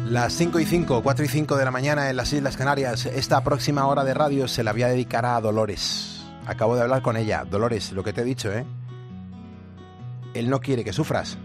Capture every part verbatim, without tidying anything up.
Las cinco y cinco, cuatro y cinco de la mañana en las Islas Canarias. Esta próxima hora de radio se la voy a dedicar a Dolores. Acabo de hablar con ella. Dolores, lo que te he dicho, ¿eh? Él no quiere que sufras.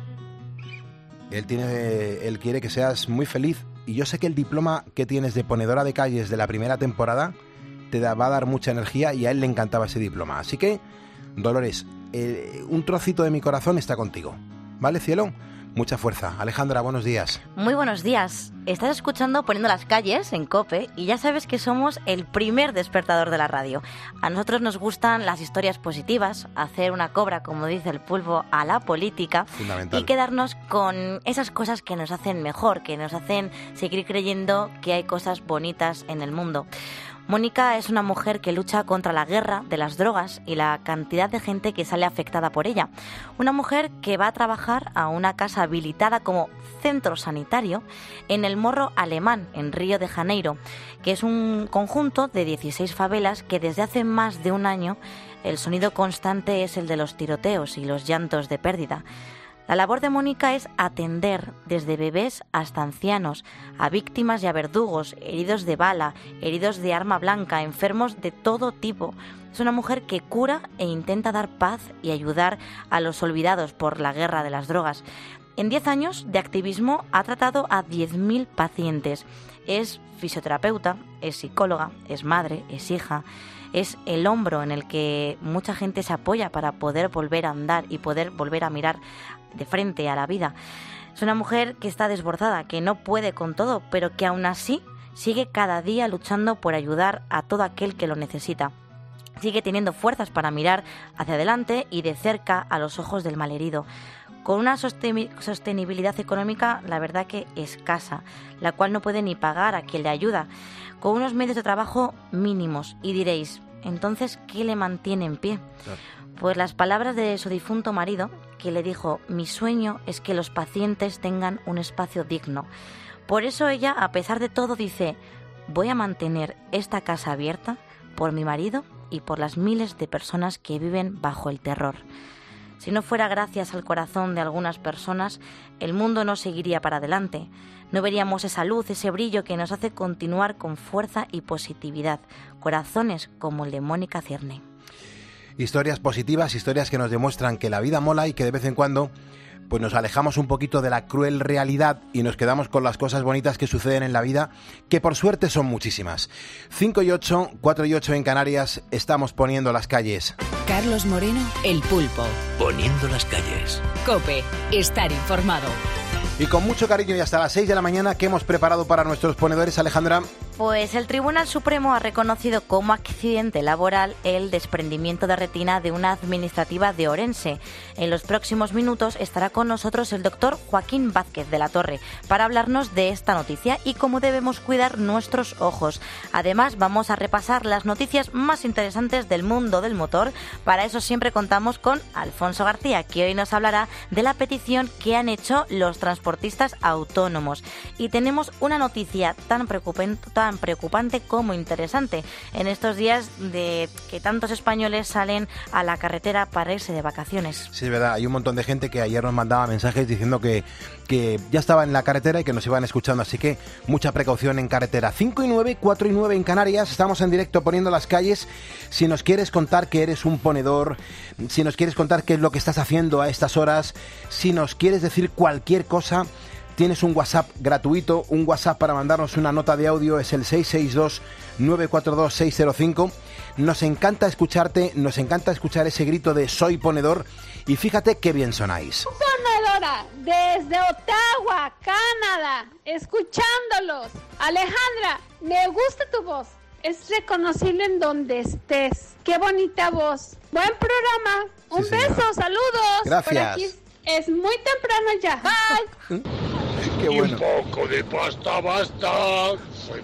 Él, tiene, él quiere que seas muy feliz. Y yo sé que el diploma que tienes de ponedora de calles de la primera temporada te da, va a dar mucha energía y a él le encantaba ese diploma. Así que, Dolores, eh, un trocito de mi corazón está contigo. ¿Vale, cielo? Mucha fuerza. Alejandra, buenos días. Muy buenos días. Estás escuchando Poniendo las Calles en COPE y ya sabes que somos el primer despertador de la radio. A nosotros nos gustan las historias positivas, hacer una cobra, como dice el pulpo, a la política. Fundamental. Y quedarnos con esas cosas que nos hacen mejor, que nos hacen seguir creyendo que hay cosas bonitas en el mundo. Mónica es una mujer que lucha contra la guerra de las drogas y la cantidad de gente que sale afectada por ella. Una mujer que va a trabajar a una casa habilitada como centro sanitario en el Morro Alemán, en Río de Janeiro, que es un conjunto de dieciséis favelas que desde hace más de un año el sonido constante es el de los tiroteos y los llantos de pérdida. La labor de Mónica es atender desde bebés hasta ancianos, a víctimas y a verdugos, heridos de bala, heridos de arma blanca, enfermos de todo tipo. Es una mujer que cura e intenta dar paz y ayudar a los olvidados por la guerra de las drogas. En diez años de activismo ha tratado a diez mil pacientes. Es fisioterapeuta, es psicóloga, es madre, es hija. Es el hombro en el que mucha gente se apoya para poder volver a andar y poder volver a mirar de frente a la vida. Es una mujer que está desbordada, que no puede con todo, pero que aún así sigue cada día luchando por ayudar a todo aquel que lo necesita. Sigue teniendo fuerzas para mirar hacia adelante y de cerca a los ojos del malherido. Con una sostenibilidad económica, la verdad que escasa, la cual no puede ni pagar a quien le ayuda, con unos medios de trabajo mínimos. Y diréis, entonces, ¿qué le mantiene en pie? Claro. Pues las palabras de su difunto marido, que le dijo, mi sueño es que los pacientes tengan un espacio digno. Por eso ella, a pesar de todo, dice, voy a mantener esta casa abierta por mi marido y por las miles de personas que viven bajo el terror. Si no fuera gracias al corazón de algunas personas, el mundo no seguiría para adelante. No veríamos esa luz, ese brillo que nos hace continuar con fuerza y positividad. Corazones como el de Mónica Cierne. Historias positivas, historias que nos demuestran que la vida mola y que de vez en cuando pues nos alejamos un poquito de la cruel realidad y nos quedamos con las cosas bonitas que suceden en la vida, que por suerte son muchísimas. cinco y ocho, cuatro y ocho en Canarias, estamos poniendo las calles. Carlos Moreno, El Pulpo. Poniendo las calles. COPE, estar informado. Y con mucho cariño y hasta las seis de la mañana, ¿qué hemos preparado para nuestros ponedores, Alejandra? Pues el Tribunal Supremo ha reconocido como accidente laboral el desprendimiento de retina de una administrativa de Orense. En los próximos minutos estará con nosotros el doctor Joaquín Vázquez de la Torre para hablarnos de esta noticia y cómo debemos cuidar nuestros ojos. Además, vamos a repasar las noticias más interesantes del mundo del motor. Para eso siempre contamos con Alfonso García, que hoy nos hablará de la petición que han hecho los transportistas autónomos. Y tenemos una noticia tan preocupante, tan preocupante como interesante en estos días de que tantos españoles salen a la carretera para irse de vacaciones. Sí, es verdad, hay un montón de gente que ayer nos mandaba mensajes diciendo que, que ya estaba en la carretera y que nos iban escuchando, así que mucha precaución en carretera. cinco y nueve, cuatro y nueve en Canarias, estamos en directo poniendo las calles. Si nos quieres contar que eres un ponedor, si nos quieres contar qué es lo que estás haciendo a estas horas, si nos quieres decir cualquier cosa, tienes un WhatsApp gratuito, un WhatsApp para mandarnos una nota de audio, es el seis seis dos, nueve cuatro dos, seis cero cinco. Nos encanta escucharte, nos encanta escuchar ese grito de soy ponedor y fíjate qué bien sonáis. Ponedora desde Ottawa, Canadá, escuchándolos. Alejandra, me gusta tu voz, es reconocible en donde estés. Qué bonita voz. Buen programa, un sí, beso, saludos. Gracias. Por aquí es muy temprano ya. Bye. Qué bueno. Y un poco de pasta basta. Soy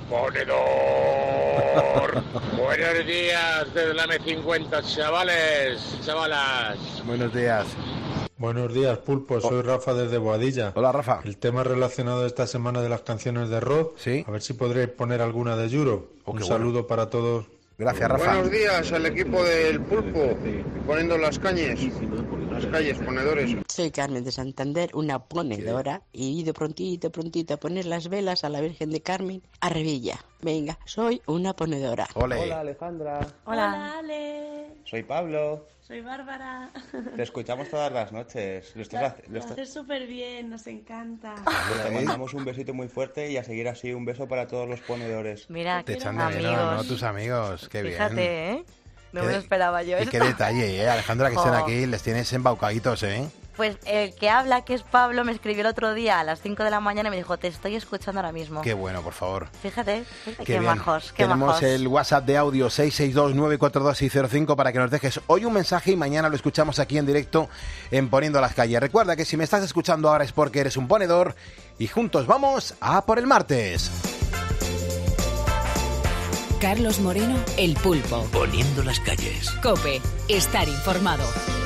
ponedor. Buenos días desde la eme cincuenta, chavales, chavalas. Buenos días. Buenos días, Pulpo. Soy Rafa desde Boadilla. Hola, Rafa. El tema relacionado esta semana de las canciones de rock. Sí. A ver si podréis poner alguna de Yuro. Oh, un bueno. saludo para todos. Gracias, Rafa. Buenos días al equipo del Pulpo, poniendo las cañas. las calles, ponedores. Soy Carmen de Santander, una ponedora, y he ido prontito, prontito a poner las velas a la Virgen de Carmen a Revilla. Venga, soy una ponedora. Ole. Hola Alejandra. Hola. Hola Ale. Soy Pablo. Soy Bárbara. Te escuchamos todas las noches. Lo estás, Lo, lo lo estás- haces súper bien, nos encanta. Pues te mandamos un besito muy fuerte y a seguir así. Un beso para todos los ponedores. Mira, Te qué echan de menos, amigos. ¿no? Tus amigos, qué bien. Fíjate, ¿eh? No me Qué- lo esperaba yo. Y esto. qué detalle, ¿eh? Alejandra, que estén Jo. aquí, les tienes embaucaditos, ¿eh? Pues el que habla, que es Pablo, me escribió el otro día a las cinco de la mañana y me dijo, te estoy escuchando ahora mismo. Qué bueno, por favor. Fíjate, fíjate, Qué qué, bien. majos, qué Tenemos majos. el WhatsApp de audio seis seis dos nueve cuatro dos seis cero cinco para que nos dejes hoy un mensaje y mañana lo escuchamos aquí en directo en Poniendo las Calles. Recuerda que si me estás escuchando ahora es porque eres un ponedor y juntos vamos a por el martes. Carlos Moreno, El Pulpo. Poniendo las calles. COPE. Estar informado.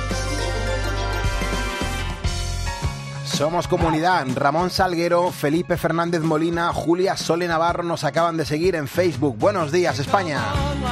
Somos comunidad. Ramón Salguero, Felipe Fernández Molina, Julia Sole Navarro nos acaban de seguir en Facebook. Buenos días, España.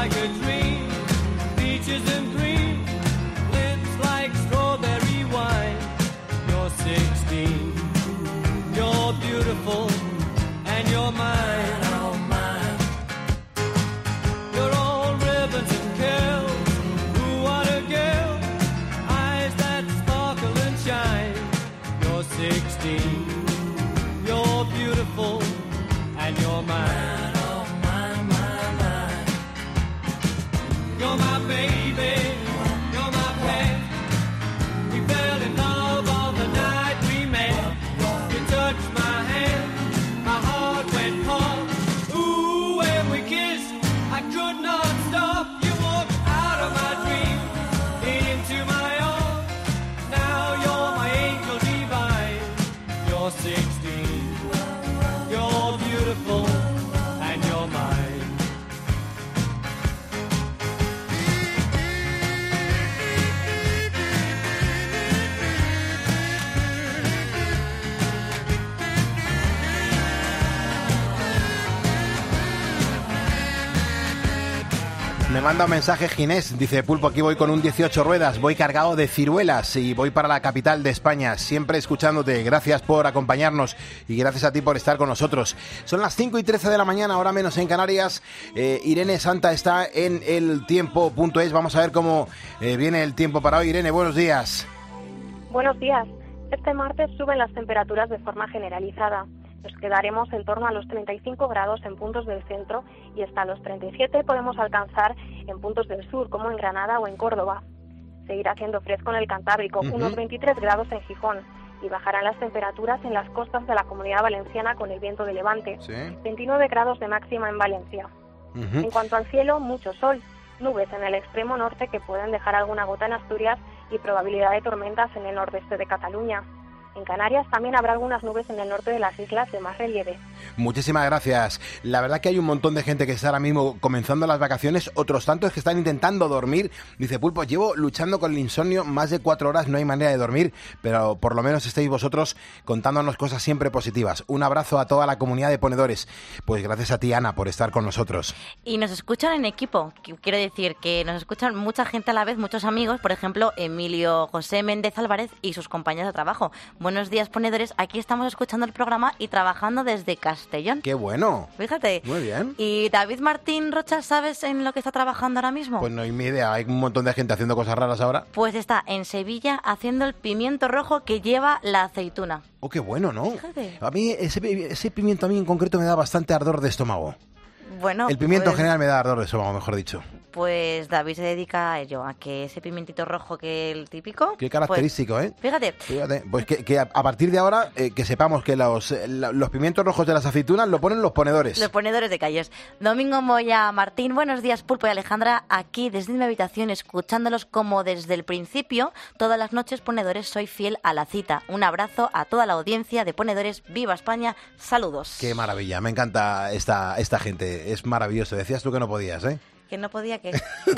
Me manda un mensaje Ginés, dice Pulpo, aquí voy con un dieciocho ruedas, voy cargado de ciruelas y voy para la capital de España, siempre escuchándote, gracias por acompañarnos y gracias a ti por estar con nosotros. Son las cinco y trece de la mañana, ahora menos en Canarias. eh, Irene Santa está en el tiempo punto es, vamos a ver cómo eh, viene el tiempo para hoy. Irene, buenos días. Buenos días. Este martes suben las temperaturas de forma generalizada. Nos quedaremos en torno a los treinta y cinco grados en puntos del centro y hasta los treinta y siete podemos alcanzar en puntos del sur, como en Granada o en Córdoba. Seguirá haciendo fresco en el Cantábrico, Ujú. unos veintitrés grados en Gijón, y bajarán las temperaturas en las costas de la Comunidad Valenciana con el viento de levante, Sí. veintinueve grados de máxima en Valencia. Ujú. En cuanto al cielo, mucho sol, nubes en el extremo norte que pueden dejar alguna gota en Asturias y probabilidad de tormentas en el nordeste de Cataluña. En Canarias también habrá algunas nubes en el norte de las islas de más relieve. Muchísimas gracias. La verdad que hay un montón de gente que está ahora mismo comenzando las vacaciones, otros tantos que están intentando dormir. Dice Pulpo, llevo luchando con el insomnio más de cuatro horas, no hay manera de dormir, pero por lo menos estáis vosotros contándonos cosas siempre positivas. Un abrazo a toda la comunidad de ponedores. Pues gracias a ti, Ana, por estar con nosotros. Y nos escuchan en equipo, Qu- quiero decir que nos escuchan mucha gente a la vez, muchos amigos, por ejemplo, Emilio José Méndez Álvarez y sus compañeros de trabajo. Buenos días, ponedores, aquí estamos escuchando el programa y trabajando desde Castellón. ¡Qué bueno! Fíjate. Muy bien. Y David Martín Rocha, ¿sabes en lo que está trabajando ahora mismo? Pues no hay ni idea, hay un montón de gente haciendo cosas raras ahora. Pues está en Sevilla haciendo el pimiento rojo que lleva la aceituna. ¡Oh, qué bueno!, ¿no? Fíjate. A mí ese, pi- ese pimiento a mí en concreto me da bastante ardor de estómago. Bueno, El pimiento pues, en general me da ardor de estómago, mejor dicho. Pues David se dedica a ello, a que ese pimientito rojo que el típico... Qué característico, pues, ¿eh? Fíjate. Fíjate, pues que, que a, a partir de ahora eh, que sepamos que los, eh, la- los pimientos rojos de las aceitunas lo ponen los ponedores. Los ponedores de calles. Domingo Moya Martín, buenos días, Pulpo y Alejandra, aquí desde mi habitación escuchándolos como desde el principio. Todas las noches, ponedores, soy fiel a la cita. Un abrazo a toda la audiencia de ponedores. ¡Viva España! Saludos. Qué maravilla, me encanta esta, esta gente, es maravilloso. Decías tú que no podías, ¿eh? Que no podía que...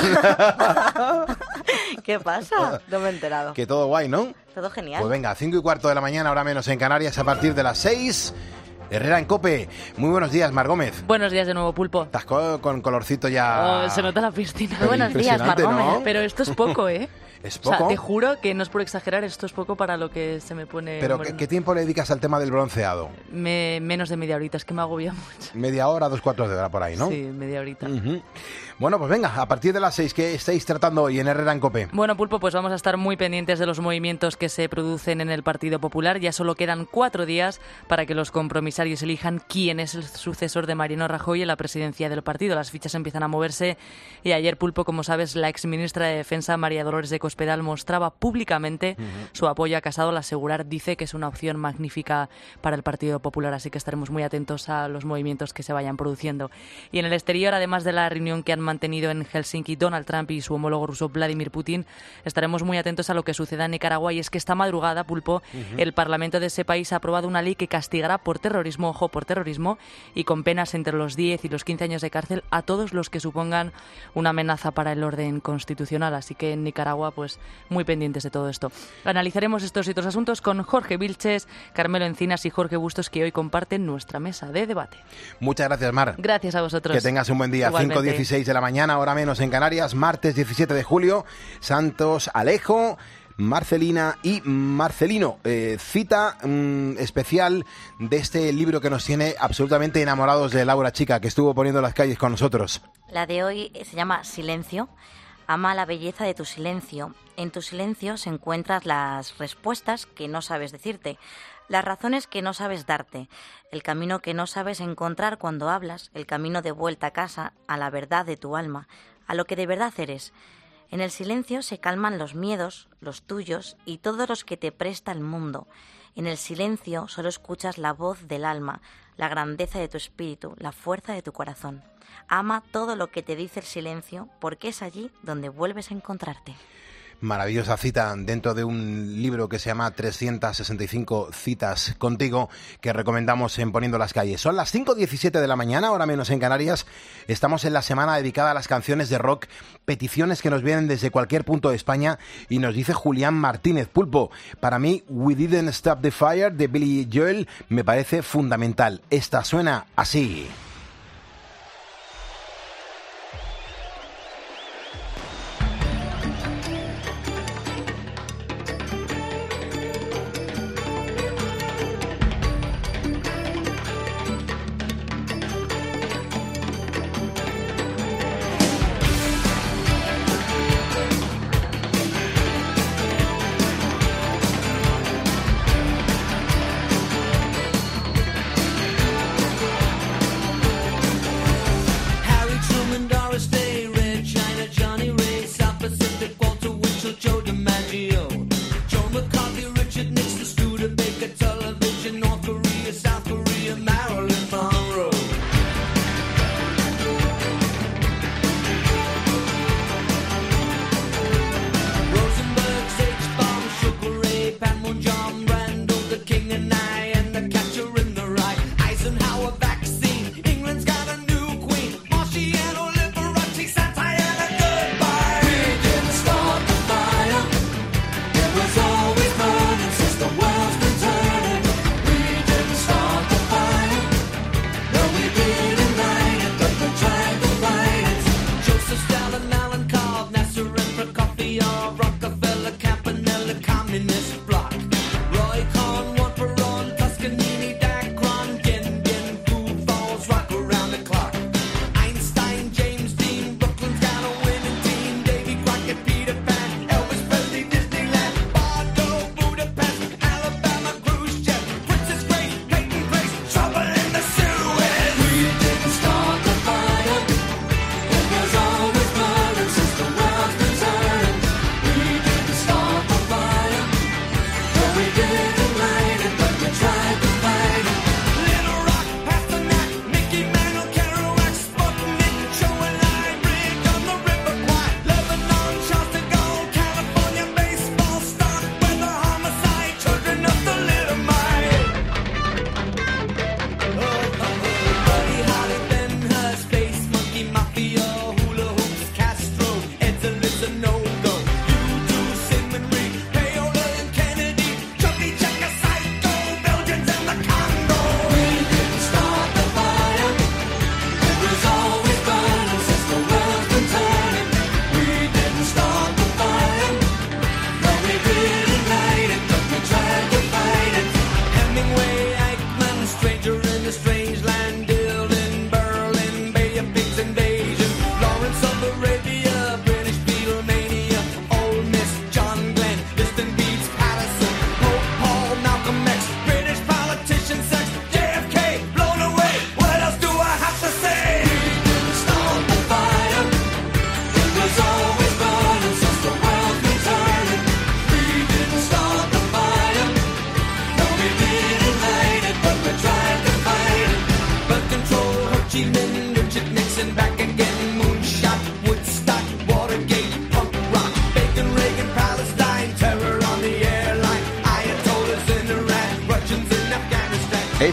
¿Qué pasa? No me he enterado. Que todo guay, ¿no? Todo genial. Pues venga, cinco y cuarto de la mañana, ahora menos en Canarias, a partir de las seis. Herrera en COPE. Muy buenos días, Mar Gómez. Buenos días de nuevo, Pulpo. Estás co- con colorcito ya... Oh, se nota la piscina. Pero Buenos días, Mar impresionante, Gómez. ¿no? Pero esto es poco, ¿eh? ¿Es poco? O sea, te juro que no es por exagerar, esto es poco para lo que se me pone... ¿Pero moreno. qué tiempo le dedicas al tema del bronceado? Me, menos de media horita, es que me agobia mucho. Media hora, dos cuartos de hora por ahí, ¿no? Sí, media horita. Uh-huh. Bueno, pues venga, a partir de las seis, ¿qué estáis tratando hoy en Herrera en Cope? Bueno, Pulpo, pues vamos a estar muy pendientes de los movimientos que se producen en el Partido Popular. Ya solo quedan cuatro días para que los compromisarios elijan quién es el sucesor de Mariano Rajoy en la presidencia del partido. Las fichas empiezan a moverse y ayer, Pulpo, como sabes, la exministra de Defensa, María Dolores de Cospedal, mostraba públicamente uh-huh. su apoyo a Casado al asegurar, dice, que es una opción magnífica para el Partido Popular, así que estaremos muy atentos a los movimientos que se vayan produciendo. Y en el exterior, además de la reunión que han mantenido en Helsinki Donald Trump y su homólogo ruso Vladimir Putin, estaremos muy atentos a lo que suceda en Nicaragua, y es que esta madrugada, Pulpo, uh-huh. el Parlamento de ese país ha aprobado una ley que castigará por terrorismo, ojo, por terrorismo, y con penas entre los diez y los quince años de cárcel a todos los que supongan una amenaza para el orden constitucional. Así que en Nicaragua, pues muy pendientes de todo esto. Analizaremos estos y otros asuntos con Jorge Vilches, Carmelo Encinas y Jorge Bustos, que hoy comparten nuestra mesa de debate. Muchas gracias, Mar. Gracias a vosotros. Que tengas un buen día. Igualmente. cinco dieciséis de la mañana, hora menos en Canarias, martes diecisiete de julio. Santos, Alejo, Marcelina y Marcelino. Eh, cita mmm, especial de este libro que nos tiene absolutamente enamorados de Laura Chica, que estuvo poniendo las calles con nosotros. La de hoy se llama Silencio. Ama la belleza de tu silencio. En tu silencio se encuentran las respuestas que no sabes decirte, las razones que no sabes darte, el camino que no sabes encontrar cuando hablas, el camino de vuelta a casa, a la verdad de tu alma, a lo que de verdad eres. En el silencio se calman los miedos, los tuyos y todos los que te presta el mundo. En el silencio solo escuchas la voz del alma, la grandeza de tu espíritu, la fuerza de tu corazón. Ama todo lo que te dice el silencio, porque es allí donde vuelves a encontrarte. Maravillosa cita dentro de un libro que se llama trescientas sesenta y cinco citas contigo, que recomendamos en Poniendo las Calles. Son las cinco diecisiete de la mañana, ahora menos en Canarias. Estamos en la semana dedicada a las canciones de rock, peticiones que nos vienen desde cualquier punto de España, y nos dice Julián Martínez: Pulpo, para mí We Didn't Stop the Fire de Billy Joel me parece fundamental. Esta suena así.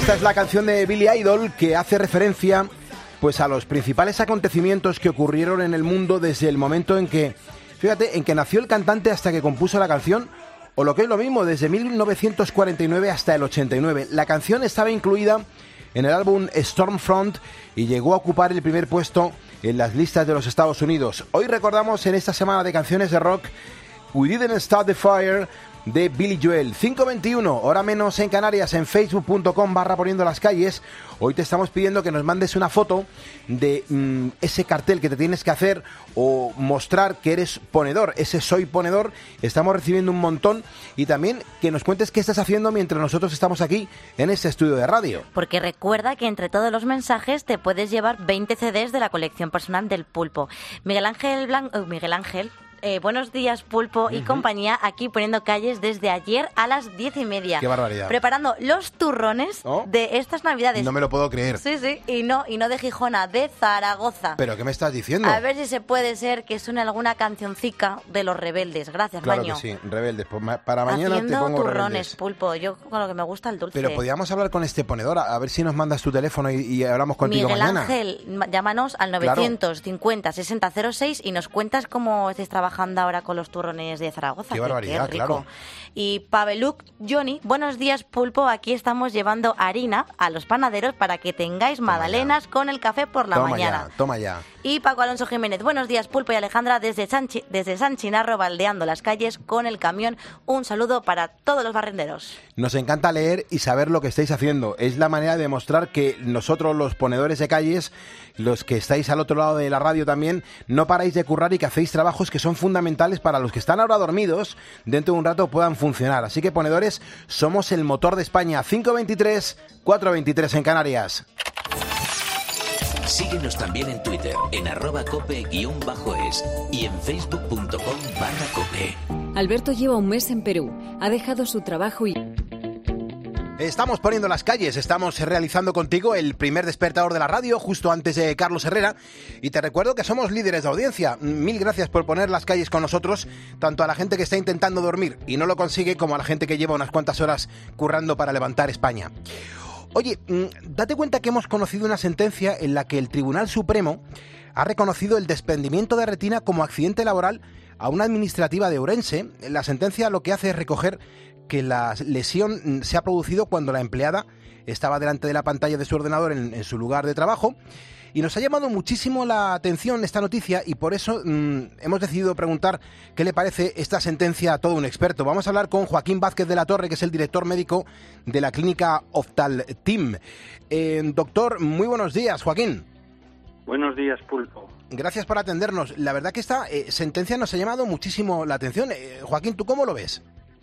Esta es la canción de Billy Idol que hace referencia pues a los principales acontecimientos que ocurrieron en el mundo desde el momento en que, fíjate, en que nació el cantante hasta que compuso la canción, o lo que es lo mismo, desde mil novecientos cuarenta y nueve hasta el ochenta y nueve. La canción estaba incluida en el álbum Stormfront y llegó a ocupar el primer puesto en las listas de los Estados Unidos. Hoy recordamos en esta semana de canciones de rock We Didn't Start the Fire de Billy Joel. Cinco veintiuno, hora menos en Canarias, en facebook punto com barra poniendo las calles. Hoy te estamos pidiendo que nos mandes una foto de mmm, ese cartel que te tienes que hacer o mostrar que eres ponedor, ese soy ponedor. Estamos recibiendo un montón, y también que nos cuentes qué estás haciendo mientras nosotros estamos aquí en este estudio de radio. Porque recuerda que entre todos los mensajes te puedes llevar veinte ce des de la colección personal del Pulpo. Miguel Ángel Blanco, uh, Miguel Ángel Eh, buenos días, Pulpo y uh-huh. compañía, aquí poniendo calles desde ayer a las diez y media. ¡Qué barbaridad! Preparando los turrones ¿Oh? de estas Navidades. No me lo puedo creer. Sí, sí, y no, y no de Gijona, de Zaragoza. ¿Pero qué me estás diciendo? A ver si se puede ser que suene alguna cancioncica de los Rebeldes. Gracias, claro Baño. Que sí, Rebeldes. Pues para mañana Haciendo te pongo turrones, Rebeldes. Pulpo. Yo con lo que me gusta el dulce. Pero podríamos hablar con este ponedor, a ver si nos mandas tu teléfono y, y hablamos contigo Miguel mañana. Ángel, llámanos al novecientos cincuenta sesenta cero seis y nos cuentas cómo estáis trabajando ahora con los turrones de Zaragoza. Qué barbaridad, qué rico. claro. Y Paveluk Johnny, buenos días, Pulpo. Aquí estamos llevando harina a los panaderos para que tengáis toma magdalenas ya. con el café por la toma mañana. Ya, toma ya. Y Paco Alonso Jiménez, buenos días, Pulpo y Alejandra, desde San, Chi- desde San Chinarro, baldeando las calles con el camión. Un saludo para todos los barrenderos. Nos encanta leer y saber lo que estáis haciendo. Es la manera de demostrar que nosotros, los ponedores de calles, los que estáis al otro lado de la radio también, no paráis de currar y que hacéis trabajos que son fundamentales para los que están ahora dormidos, dentro de un rato puedan funcionar. Así que, ponedores, somos el motor de España. Cinco veintitrés, cuatro veintitrés en Canarias. Síguenos también en Twitter, en arroba cope guión bajo es y en facebook punto com barra cope. Alberto lleva un mes en Perú. Ha dejado su trabajo y... Estamos poniendo las calles, estamos realizando contigo el primer despertador de la radio justo antes de Carlos Herrera, y te recuerdo que somos líderes de audiencia. Mil gracias por poner las calles con nosotros, tanto a la gente que está intentando dormir y no lo consigue, como a la gente que lleva unas cuantas horas currando para levantar España. Oye, date cuenta que hemos conocido una sentencia en la que el Tribunal Supremo ha reconocido el desprendimiento de retina como accidente laboral a una administrativa de Ourense. La sentencia lo que hace es recoger que la lesión se ha producido cuando la empleada estaba delante de la pantalla de su ordenador en, en su lugar de trabajo. Y nos ha llamado muchísimo la atención esta noticia, y por eso mmm, hemos decidido preguntar qué le parece esta sentencia a todo un experto. Vamos a hablar con Joaquín Vázquez de la Torre, que es el director médico de la clínica Oftalteam. Eh, doctor, muy buenos días, Joaquín. Buenos días, Pulpo. Gracias por atendernos. La verdad que esta eh, sentencia nos ha llamado muchísimo la atención. Eh, Joaquín, ¿tú cómo lo ves?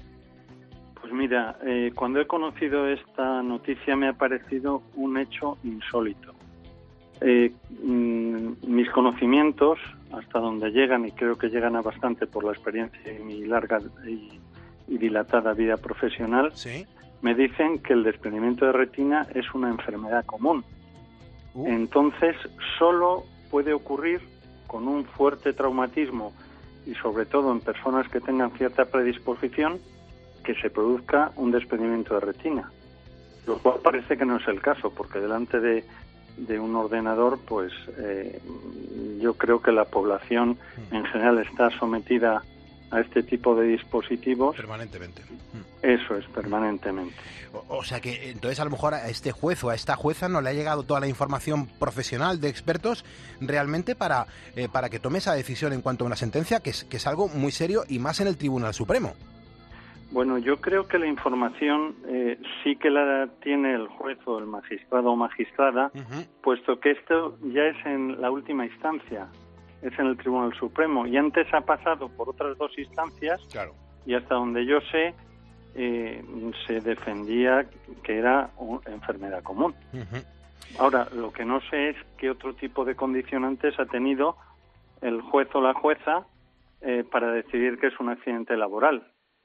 Pues mira, eh, cuando he conocido esta noticia me ha parecido un hecho insólito. Eh, mm, mis conocimientos, hasta donde llegan, y creo que llegan a bastante por la experiencia y mi larga y, y dilatada vida profesional, ¿sí?, me dicen que el desprendimiento de retina es una enfermedad común. Uh. Entonces, solo puede ocurrir con un fuerte traumatismo, y sobre todo en personas que tengan cierta predisposición, que se produzca un desprendimiento de retina. Lo cual parece que no es el caso, porque delante de de un ordenador, pues eh, yo creo que la población en general está sometida a este tipo de dispositivos. Permanentemente. Eso es, permanentemente. O, o sea que entonces a lo mejor a este juez o a esta jueza no le ha llegado toda la información profesional de expertos realmente para, eh, para que tome esa decisión en cuanto a una sentencia, que es, que es algo muy serio, y más en el Tribunal Supremo. Bueno, yo creo que la información eh, sí que la tiene el juez o el magistrado o magistrada, uh-huh. puesto que esto ya es en la última instancia, es en el Tribunal Supremo, y antes ha pasado por otras dos instancias, claro. Y hasta donde yo sé, eh, se defendía que era una enfermedad común. Uh-huh. Ahora, lo que no sé es qué otro tipo de condicionantes ha tenido el juez o la jueza eh, para decidir que es un accidente laboral.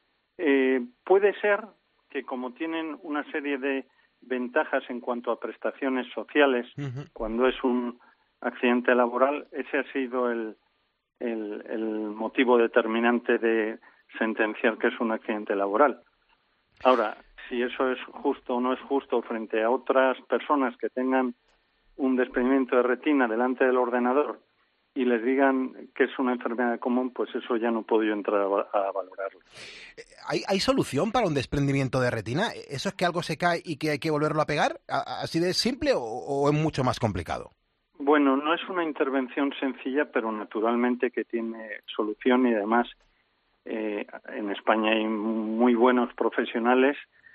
Eh, puede ser que, como tienen una serie de ventajas en cuanto a prestaciones sociales, uh-huh. cuando es un accidente laboral, ese ha sido el, el, el motivo determinante de sentenciar que es un accidente laboral. Ahora, si eso es justo o no es justo frente a otras personas que tengan un desprendimiento de retina delante del ordenador y les digan que es una enfermedad común, pues eso ya no puedo yo entrar a, a valorarlo. ¿Hay, ¿Hay solución para un desprendimiento de retina? ¿Eso es que algo se cae y que hay que volverlo a pegar? ¿Así de simple o, o es mucho más complicado? Bueno, no es una intervención sencilla, pero naturalmente que tiene solución y además eh, en España hay muy buenos profesionales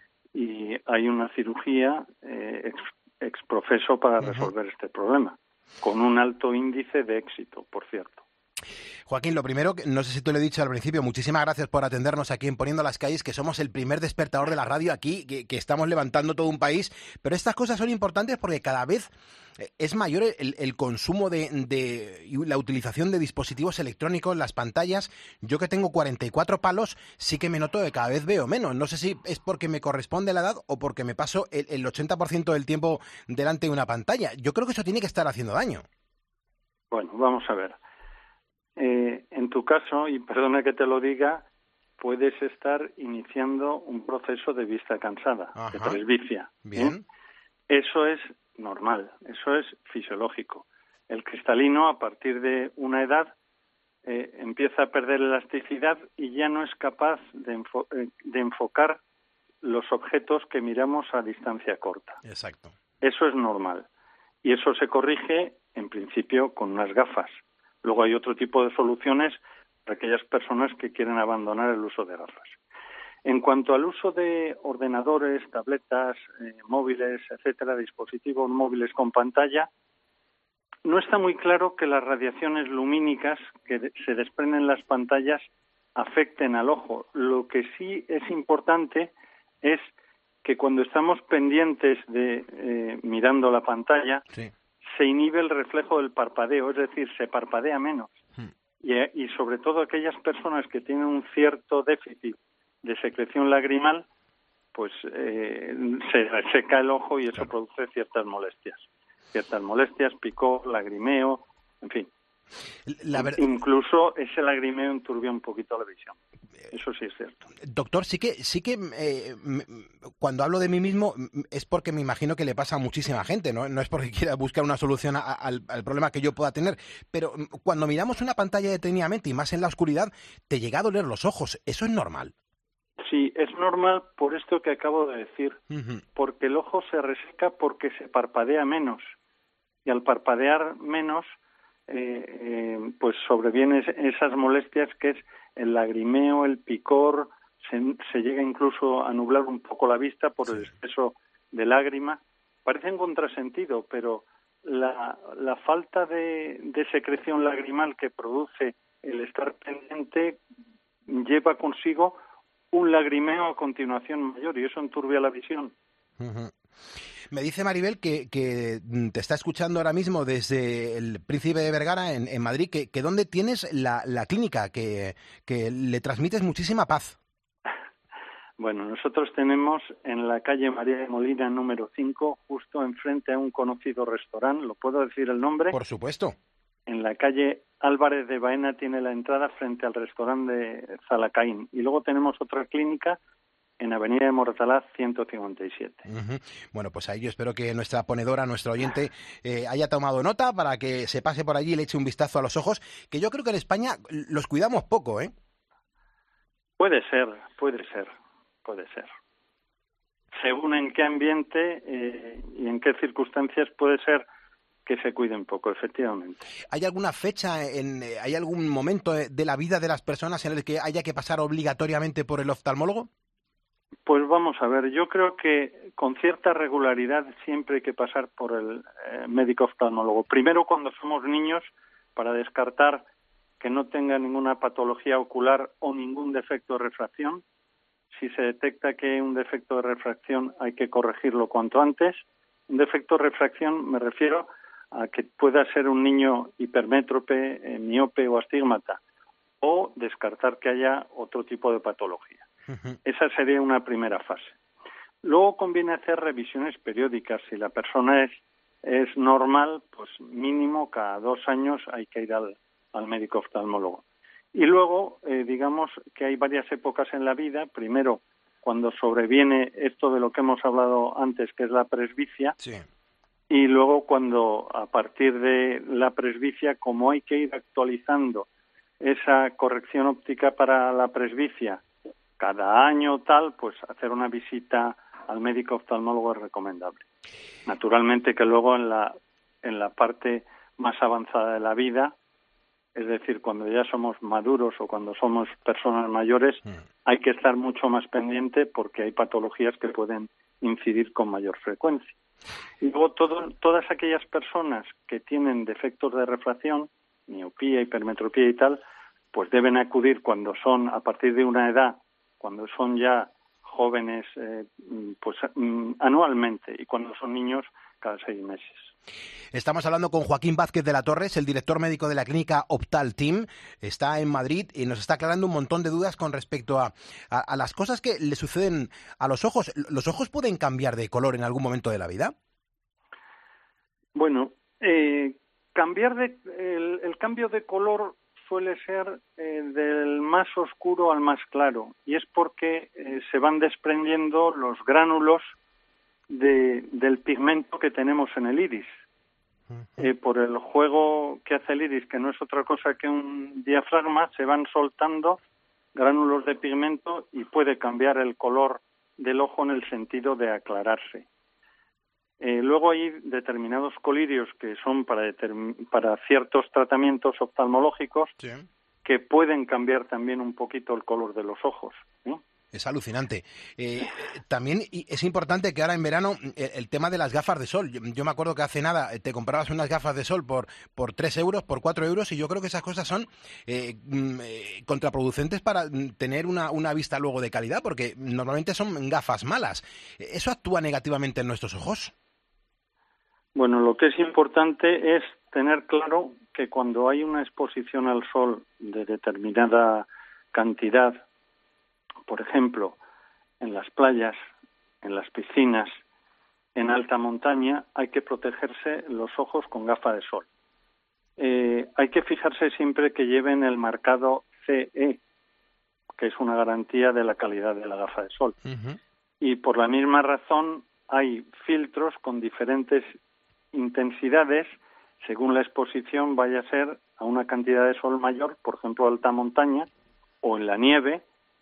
y hay una cirugía eh, ex, exprofeso para resolver uh-huh. este problema, con un alto índice de éxito, por cierto. Joaquín, lo primero, no sé si te lo he dicho al principio, muchísimas gracias por atendernos aquí en Poniendo las Calles, que somos el primer despertador de la radio aquí, que, que estamos levantando todo un país, pero estas cosas son importantes porque cada vez es mayor el, el consumo de, de la utilización de dispositivos electrónicos, las pantallas. Yo que tengo cuarenta y cuatro palos, sí que me noto que cada vez veo menos. No sé si es porque me corresponde la edad o porque me paso el, el ochenta por ciento del tiempo delante de una pantalla. Yo creo que eso tiene que estar haciendo daño. Bueno, vamos a ver. Eh, en tu caso, y perdona que te lo diga, puedes estar iniciando un proceso de vista cansada, Ajá. de presbicia. Bien. ¿eh? Eso es normal, eso es fisiológico. El cristalino, a partir de una edad, eh, empieza a perder elasticidad y ya no es capaz de, enfo- de enfocar los objetos que miramos a distancia corta. Exacto. Eso es normal. Y eso se corrige, en principio, con unas gafas. Luego hay otro tipo de soluciones para aquellas personas que quieren abandonar el uso de gafas. En cuanto al uso de ordenadores, tabletas, eh, móviles, etcétera, dispositivos móviles con pantalla, no está muy claro que las radiaciones lumínicas que de- se desprenden en las pantallas afecten al ojo. Lo que sí es importante es que cuando estamos pendientes de eh, mirando la pantalla, sí. se inhibe el reflejo del parpadeo, es decir, se parpadea menos. Hmm. Y, y sobre todo aquellas personas que tienen un cierto déficit de secreción lagrimal, pues eh, se reseca el ojo y eso claro. produce ciertas molestias. Ciertas molestias, picor, lagrimeo, en fin. La ver... Incluso ese lagrimeo enturbia un poquito la visión. Eso sí es cierto. Doctor, sí que sí que eh, cuando hablo de mí mismo es porque me imagino que le pasa a muchísima gente, ¿no? No es porque quiera buscar una solución a, a, al, al problema que yo pueda tener, pero cuando miramos una pantalla detenidamente y más en la oscuridad, te llega a doler los ojos. ¿Eso es normal? Sí, es normal por esto que acabo de decir, uh-huh. porque el ojo se reseca porque se parpadea menos y al parpadear menos Eh, eh, pues sobrevienen esas molestias que es el lagrimeo, el picor, se, se llega incluso a nublar un poco la vista por sí. el exceso de lágrima. Parece un contrasentido, pero la, la falta de, de secreción lagrimal que produce el estar pendiente lleva consigo un lagrimeo a continuación mayor y eso enturbia la visión. Uh-huh. Me dice Maribel que, que te está escuchando ahora mismo desde el Príncipe de Vergara en, en Madrid, que, que ¿dónde tienes la, la clínica? Que, que le transmites muchísima paz. Bueno, nosotros tenemos en la calle María de Molina número cinco, justo enfrente a un conocido restaurante, ¿lo puedo decir el nombre? Por supuesto. En la calle Álvarez de Baena tiene la entrada frente al restaurante de Zalacaín. Y luego tenemos otra clínica en Avenida de Moratalaz ciento cincuenta y siete. Uh-huh. Bueno, pues ahí yo espero que nuestra ponedora, nuestro oyente, eh, haya tomado nota para que se pase por allí y le eche un vistazo a los ojos, que yo creo que en España los cuidamos poco, ¿eh? Puede ser, puede ser, puede ser. Según en qué ambiente eh, y en qué circunstancias puede ser que se cuiden poco, efectivamente. ¿Hay alguna fecha, en, hay algún momento de la vida de las personas en el que haya que pasar obligatoriamente por el oftalmólogo? Pues vamos a ver, yo creo que con cierta regularidad siempre hay que pasar por el eh, médico oftalmólogo. Primero cuando somos niños, para descartar que no tenga ninguna patología ocular o ningún defecto de refracción. Si se detecta que hay un defecto de refracción hay que corregirlo cuanto antes. Un defecto de refracción me refiero a que pueda ser un niño hipermétrope, eh, miope o astígmata, o descartar que haya otro tipo de patología. Uh-huh. Esa sería una primera fase. Luego conviene hacer revisiones periódicas. Si la persona es, es normal, pues mínimo cada dos años hay que ir al, al médico oftalmólogo. Y luego, eh, digamos que hay varias épocas en la vida. Primero, cuando sobreviene esto de lo que hemos hablado antes, que es la presbicia, sí. Y luego cuando a partir de la presbicia, como hay que ir actualizando esa corrección óptica para la presbicia cada año tal, pues hacer una visita al médico oftalmólogo es recomendable. Naturalmente que luego en la en la parte más avanzada de la vida, es decir, cuando ya somos maduros o cuando somos personas mayores, mm. hay que estar mucho más pendiente porque hay patologías que pueden incidir con mayor frecuencia. Y luego todo, todas aquellas personas que tienen defectos de refracción, miopía, hipermetropía y tal, pues deben acudir cuando son, a partir de una edad, cuando son ya jóvenes, eh, pues mm, anualmente, y cuando son niños, cada seis meses. Estamos hablando con Joaquín Vázquez de la Torres, el director médico de la clínica Optal Team. Está en Madrid y nos está aclarando un montón de dudas con respecto a, a, a las cosas que le suceden a los ojos. ¿Los ojos pueden cambiar de color en algún momento de la vida? Bueno, eh, cambiar de el, el cambio de color suele ser eh, del más oscuro al más claro, y es porque eh, se van desprendiendo los gránulos de, del pigmento que tenemos en el iris. Eh, por el juego que hace el iris, que no es otra cosa que un diafragma, se van soltando gránulos de pigmento y puede cambiar el color del ojo en el sentido de aclararse. Eh, luego hay determinados colirios que son para, determin- para ciertos tratamientos oftalmológicos, sí, que pueden cambiar también un poquito el color de los ojos, ¿eh? Es alucinante. Eh, también es importante que ahora en verano el, el tema de las gafas de sol. Yo, yo me acuerdo que hace nada te comprabas unas gafas de sol por por tres euros, por cuatro euros, y yo creo que esas cosas son eh, eh, contraproducentes para tener una, una vista luego de calidad, porque normalmente son gafas malas. ¿Eso actúa negativamente en nuestros ojos? Bueno, lo que es importante es tener claro que cuando hay una exposición al sol de determinada cantidad, por ejemplo, en las playas, en las piscinas, en alta montaña, hay que protegerse los ojos con gafa de sol. Eh, hay que fijarse siempre que lleven el marcado C E, que es una garantía de la calidad de la gafa de sol. Uh-huh. Y por la misma razón hay filtros con diferentes intensidades según la exposición vaya a ser a una cantidad de sol mayor, por ejemplo, alta montaña o en la nieve,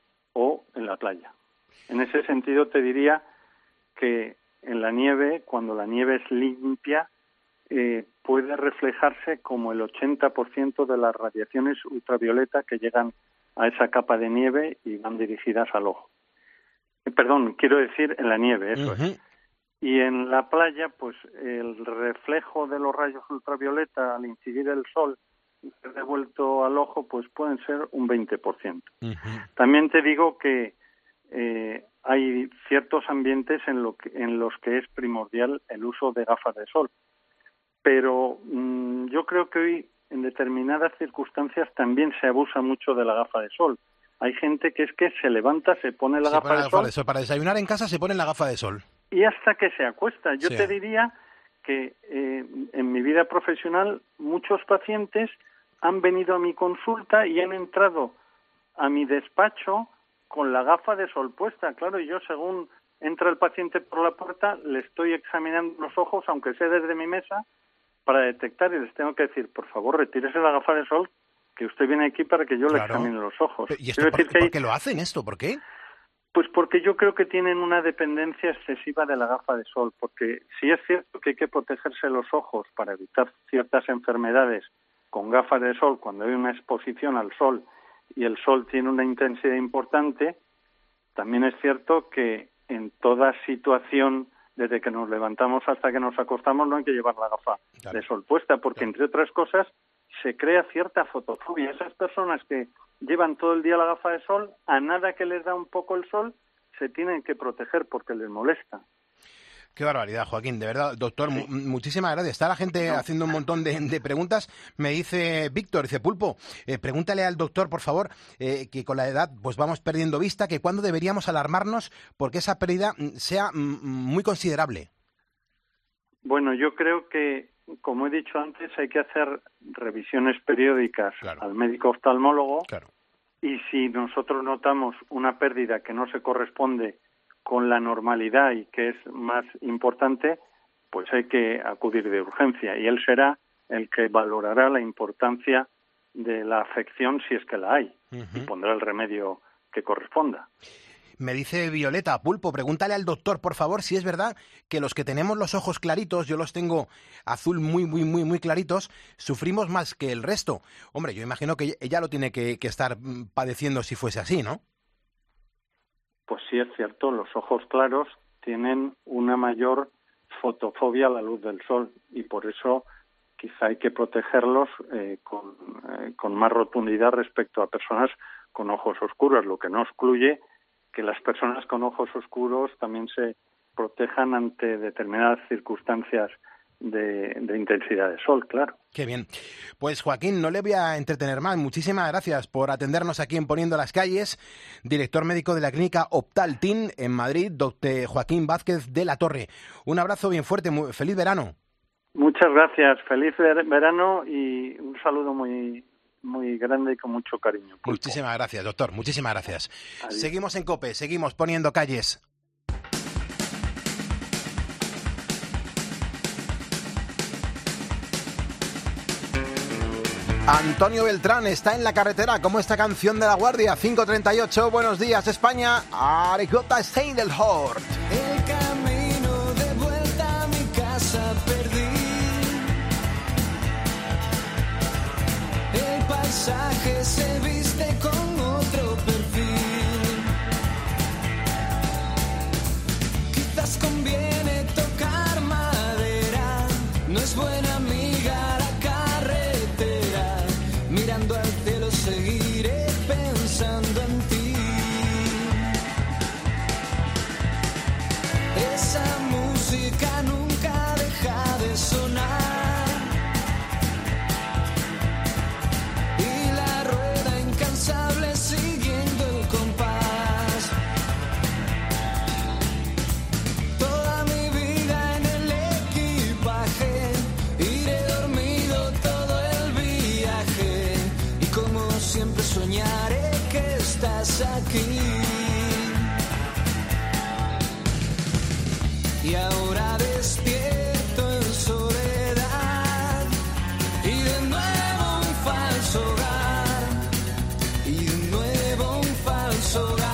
o en la playa. En ese sentido te diría que en la nieve, cuando la nieve es limpia, eh, puede reflejarse como el ochenta por ciento de las radiaciones ultravioleta que llegan a esa capa de nieve y van dirigidas al ojo. Eh, perdón, quiero decir en la nieve, eso uh-huh. es. Y en la playa, pues el reflejo de los rayos ultravioleta al incidir el sol devuelto al ojo, pues pueden ser un veinte por ciento. Uh-huh. También te digo que eh, hay ciertos ambientes en, lo que, en los que es primordial el uso de gafas de sol, pero mmm, yo creo que hoy en determinadas circunstancias también se abusa mucho de la gafa de sol. Hay gente que es que se levanta, se pone la, se gafa, pone la de gafa sol, de sol, para desayunar en casa se pone la gafa de sol. Y hasta que se acuesta. Yo sí. te diría que eh, en mi vida profesional muchos pacientes han venido a mi consulta y han entrado a mi despacho con la gafa de sol puesta. Claro, y yo según entra el paciente por la puerta, le estoy examinando los ojos, aunque sea desde mi mesa, para detectar, y les tengo que decir, por favor, retírese la gafa de sol, que usted viene aquí para que yo claro. le examine los ojos. ¿Y esto por, decir que hay... ¿por qué lo hacen esto? ¿Por qué? Pues porque yo creo que tienen una dependencia excesiva de la gafa de sol, porque sí es cierto que hay que protegerse los ojos para evitar ciertas enfermedades con gafas de sol cuando hay una exposición al sol y el sol tiene una intensidad importante, también es cierto que en toda situación, desde que nos levantamos hasta que nos acostamos, no hay que llevar la gafa claro. de sol puesta, porque claro. entre otras cosas se crea cierta fotofobia. Esas personas que llevan todo el día la gafa de sol, a nada que les da un poco el sol, se tienen que proteger porque les molesta. Qué barbaridad, Joaquín, de verdad, doctor, sí. mu- muchísimas gracias. Está la gente no. haciendo un montón de, de preguntas. Me dice Víctor, dice Pulpo, eh, pregúntale al doctor, por favor, eh, que con la edad pues vamos perdiendo vista, que cuándo deberíamos alarmarnos porque esa pérdida sea m- muy considerable. Bueno, yo creo que, como he dicho antes, hay que hacer revisiones periódicas claro. al médico oftalmólogo claro. y si nosotros notamos una pérdida que no se corresponde con la normalidad y que es más importante, pues hay que acudir de urgencia y él será el que valorará la importancia de la afección si es que la hay uh-huh. y pondrá el remedio que corresponda. Me dice Violeta, Pulpo, pregúntale al doctor, por favor, si es verdad que los que tenemos los ojos claritos, yo los tengo azul muy, muy, muy, muy claritos, sufrimos más que el resto. Hombre, yo imagino que ella lo tiene que, que estar padeciendo si fuese así, ¿no? Pues sí, es cierto, los ojos claros tienen una mayor fotofobia a la luz del sol y por eso quizá hay que protegerlos eh, con, eh, con más rotundidad respecto a personas con ojos oscuros, lo que no excluye que las personas con ojos oscuros también se protejan ante determinadas circunstancias de, de intensidad de sol, claro. Qué bien. Pues Joaquín, no le voy a entretener más. Muchísimas gracias por atendernos aquí en Poniendo las Calles. Director médico de la clínica Optaltin en Madrid, doctor Joaquín Vázquez de la Torre. Un abrazo bien fuerte, muy, feliz verano. Muchas gracias, feliz verano y un saludo muy muy grande y con mucho cariño. Pulpo. Muchísimas gracias, doctor, muchísimas gracias. Adiós. Seguimos en COPE, seguimos poniendo calles. Antonio Beltrán está en la carretera como esta canción de La Guardia, cinco treinta y ocho, buenos días España, Arigota Steindelhort. El camino de vuelta a mi casa perdí. El paisaje se viste con otro perfil. Quizás conviene tocar madera, no es buena amiga la carretera. Mirando al cielo seguiré pensando en ti. Esa música nunca deja de sonar. Siguiendo el compás, toda mi vida en el equipaje, iré dormido todo el viaje y como siempre soñaré que estás aquí. Y ahora despierto en soledad y de nuevo un falso hogar. Hogar.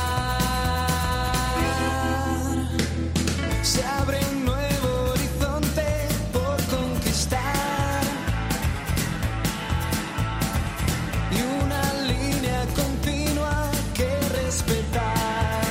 Se abre un nuevo horizonte por conquistar y una línea continua que respetar.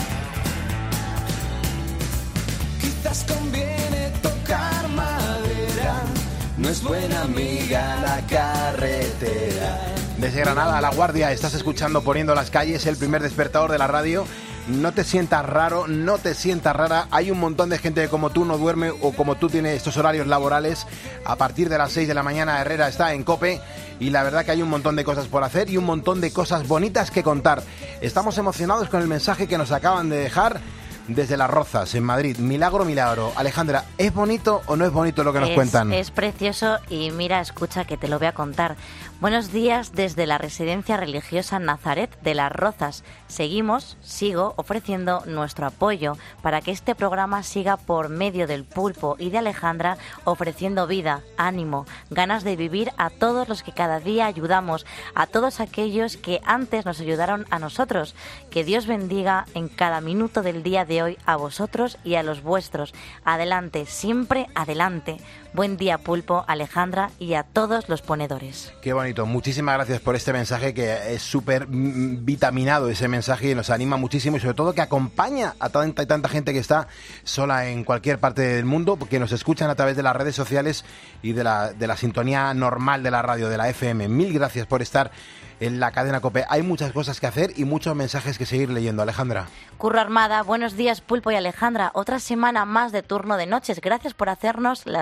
Quizás conviene tocar madera, no es buena amiga la carretera. Desde Granada, La Guardia, estás escuchando Poniendo las Calles, el primer despertador de la radio. No te sientas raro, no te sientas rara. Hay un montón de gente que como tú no duerme o como tú tiene estos horarios laborales. A partir de las seis de la mañana Herrera está en COPE y la verdad que hay un montón de cosas por hacer y un montón de cosas bonitas que contar. Estamos emocionados con el mensaje que nos acaban de dejar desde Las Rozas, en Madrid. Milagro, milagro. Alejandra, ¿es bonito o no es bonito lo que nos es, cuentan? Es precioso y mira, escucha que te lo voy a contar. Buenos días desde la residencia religiosa Nazaret de Las Rozas. Seguimos, sigo ofreciendo nuestro apoyo para que este programa siga por medio del Pulpo y de Alejandra ofreciendo vida, ánimo, ganas de vivir a todos los que cada día ayudamos, a todos aquellos que antes nos ayudaron a nosotros. Que Dios bendiga en cada minuto del día de hoy a vosotros y a los vuestros. Adelante, siempre adelante. Buen día, Pulpo, Alejandra y a todos los ponedores. Qué bonito. Muchísimas gracias por este mensaje que es súper vitaminado, ese mensaje, y nos anima muchísimo y sobre todo que acompaña a tanta y tanta gente que está sola en cualquier parte del mundo, porque nos escuchan a través de las redes sociales y de la, de la sintonía normal de la radio, de la F M. Mil gracias por estar en la cadena COPE. Hay muchas cosas que hacer y muchos mensajes que seguir leyendo. Alejandra. Curro Armada, buenos días, Pulpo y Alejandra. Otra semana más de turno de noches. Gracias por hacernos las noches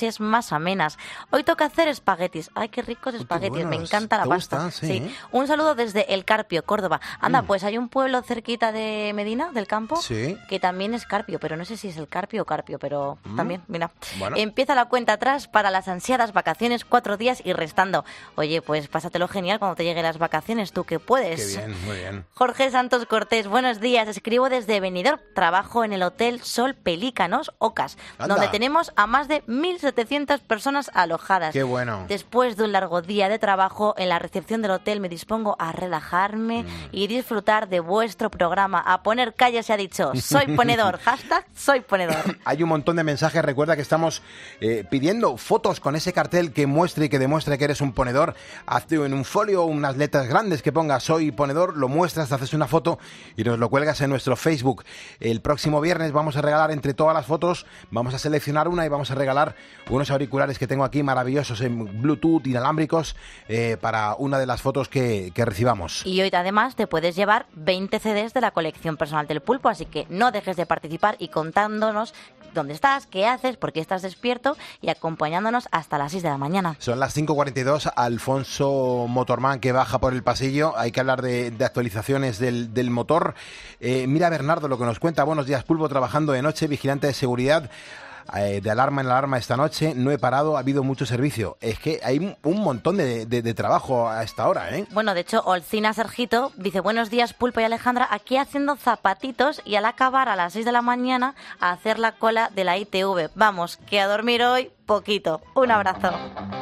noches más amenas. Hoy toca hacer espaguetis. Ay, qué ricos espaguetis, me encanta la ¿Te pasta. gustan? Sí. Sí. Un saludo desde El Carpio, Córdoba. Anda, Mm. pues hay un pueblo cerquita de Medina, del campo, Sí. que también es Carpio, pero no sé si es El Carpio o Carpio, pero Mm. también, mira. Bueno. Empieza la cuenta atrás para las ansiadas vacaciones, cuatro días y restando. Oye, pues pásatelo genial cuando te lleguen las vacaciones, tú que puedes. Qué bien, muy bien. Jorge Santos Cortés, buenos días. Escribo desde Benidorm. Trabajo en el Hotel Sol Pelícanos, Ocas, Anda. donde tenemos a más de mil setecientas personas alojadas. Qué bueno. Después de un largo día de trabajo en la recepción del hotel, me dispongo a relajarme Mm. y disfrutar de vuestro programa. A poner calle se ha dicho. Soy ponedor. Hashtag soy ponedor. Hay un montón de mensajes. Recuerda que estamos eh, pidiendo fotos con ese cartel que muestre y que demuestre que eres un ponedor. Hazte en un folio unas letras grandes que ponga soy ponedor, lo muestras, te haces una foto y nos lo cuelgas en nuestro Facebook. El próximo viernes vamos a regalar entre todas las fotos, vamos a seleccionar una y vamos a regalar unos auriculares que tengo aquí maravillosos en Bluetooth inalámbricos eh, para una de las fotos que, que recibamos. Y hoy además te puedes llevar veinte C Ds de la colección personal del Pulpo, así que no dejes de participar y contándonos dónde estás, qué haces, por qué estás despierto y acompañándonos hasta las seis de la mañana. Son las cinco cuarenta y dos, Alfonso Motorman que baja por el pasillo, hay que hablar de, de actualizaciones del, del motor. Eh, mira Bernardo lo que nos cuenta, buenos días Pulpo, trabajando de noche, vigilante de seguridad. Eh, de alarma en alarma esta noche, no he parado, ha habido mucho servicio. Es que hay un, un montón de, de, de trabajo a esta hora, ¿eh? Bueno, de hecho, Olcina Sergito dice, buenos días Pulpo y Alejandra, aquí haciendo zapatitos y al acabar a las seis de la mañana a hacer la cola de la I T V. Vamos, que a dormir hoy poquito. Un abrazo.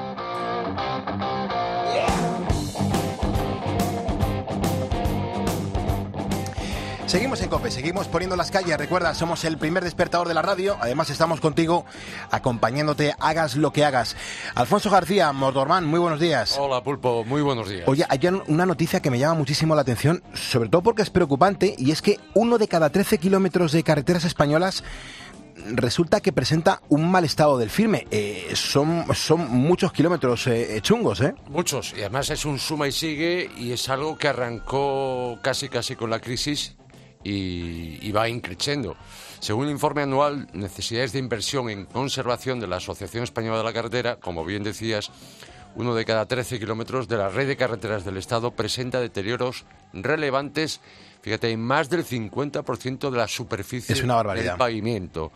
Seguimos en COPE, seguimos poniendo las calles. Recuerda, somos el primer despertador de la radio. Además, estamos contigo, acompañándote, hagas lo que hagas. Alfonso García, Motorman, muy buenos días. Hola, Pulpo, muy buenos días. Oye, hay una noticia que me llama muchísimo la atención, sobre todo porque es preocupante, y es que uno de cada trece kilómetros de carreteras españolas resulta que presenta un mal estado del firme. Eh, son, son muchos kilómetros eh, chungos, ¿eh? Muchos, y además es un suma y sigue, y es algo que arrancó casi casi con la crisis y, y va increciendo. Según el informe anual Necesidades de Inversión en Conservación de la Asociación Española de la Carretera, como bien decías, uno de cada trece kilómetros de la red de carreteras del Estado presenta deterioros relevantes, fíjate, en más del cincuenta por ciento de la superficie es una barbaridad. del pavimento.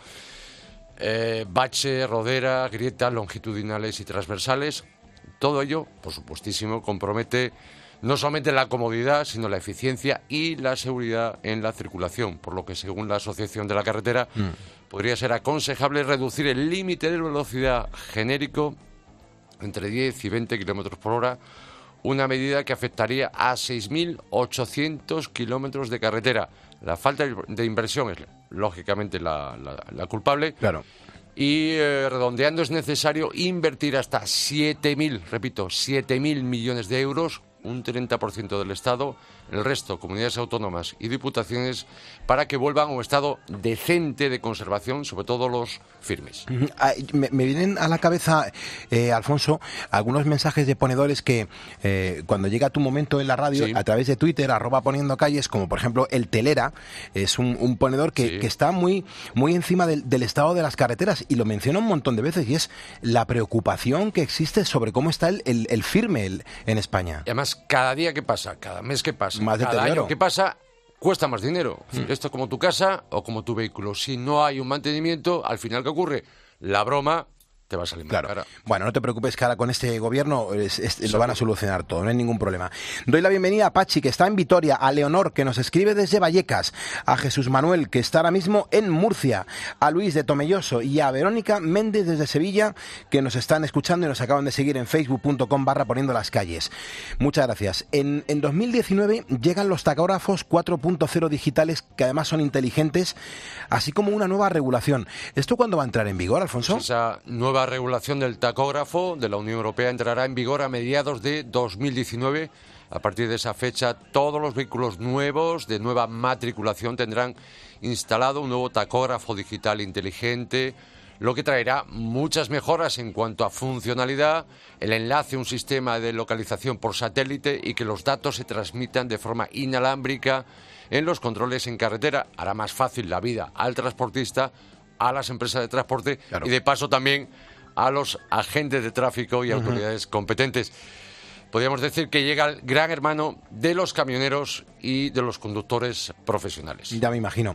Eh, bache, rodera, grietas longitudinales y transversales, todo ello, por supuestísimo, compromete no solamente la comodidad, sino la eficiencia y la seguridad en la circulación, por lo que, según la Asociación de la Carretera, mm. podría ser aconsejable reducir el límite de velocidad genérico entre diez y veinte kilómetros por hora, una medida que afectaría a seis mil ochocientos kilómetros de carretera. La falta de inversión es, lógicamente, la, la, la culpable. Claro. Y eh, redondeando, es necesario invertir hasta siete mil, repito, siete mil millones de euros, un treinta por ciento del Estado, el resto, comunidades autónomas y diputaciones, para que vuelvan a un estado decente de conservación, sobre todo los firmes. Me, me vienen a la cabeza, eh, Alfonso, algunos mensajes de ponedores que eh, cuando llega tu momento en la radio, sí. a través de Twitter, arroba poniendo calles, como por ejemplo el Telera, es un, un ponedor que, sí. que está muy, muy encima del, del estado de las carreteras, y lo menciona un montón de veces, y es la preocupación que existe sobre cómo está el, el, el firme el, en España. Y además, cada día que pasa, cada mes que pasa, más cada año que pasa, cuesta más dinero. Mm. Esto es como tu casa o como tu vehículo. Si no hay un mantenimiento, al final, ¿qué ocurre? La broma te va a salir claro. más cara. Bueno, no te preocupes, que ahora con este gobierno es, es, lo van a solucionar todo, no hay ningún problema. Doy la bienvenida a Pachi, que está en Vitoria, a Leonor, que nos escribe desde Vallecas, a Jesús Manuel, que está ahora mismo en Murcia, a Luis de Tomelloso y a Verónica Méndez desde Sevilla, que nos están escuchando y nos acaban de seguir en facebook.com barra poniendo las calles. Muchas gracias. En, en dos mil diecinueve llegan los tacógrafos cuatro punto cero digitales, que además son inteligentes, así como una nueva regulación. ¿Esto cuándo va a entrar en vigor, Alfonso? Pues esa nueva regulación del tacógrafo de la Unión Europea entrará en vigor a mediados de dos mil diecinueve. A partir de esa fecha, todos los vehículos nuevos de nueva matriculación tendrán instalado un nuevo tacógrafo digital inteligente, lo que traerá muchas mejoras en cuanto a funcionalidad, el enlace a un sistema de localización por satélite y que los datos se transmitan de forma inalámbrica en los controles en carretera. Hará más fácil la vida al transportista, a las empresas de transporte, claro. y de paso también a los agentes de tráfico y autoridades uh-huh. competentes. Podríamos decir que llega el gran hermano de los camioneros y de los conductores profesionales. Ya me imagino.